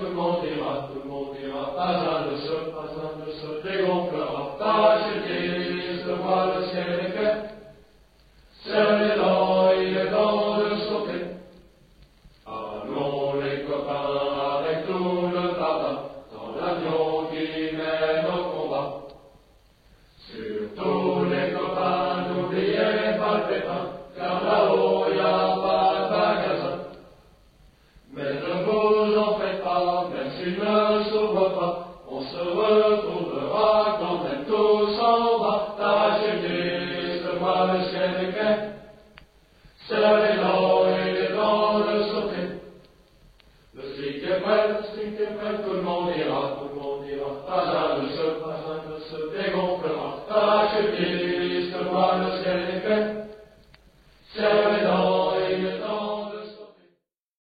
tout le monde ira, pas un de ceux dégonflera, tâche Christ, voir le ciel est fait, serrez-le, il est temps de sauter. Allons les copains avec tout le tabac, dans l'avion qui mène au combat. Surtout les copains, n'oubliez pas le pépin, car là-haut y a pas de magasin. Mais ne vous en faites pas, même s'il ne s'ouvre pas, on se retrouvera quand même tous en bas. Tâchez Christ, voir le ciel est clair, serrez-le, il est temps de sauter. Le strict est prêt, tout le monde ira, pas un de ceux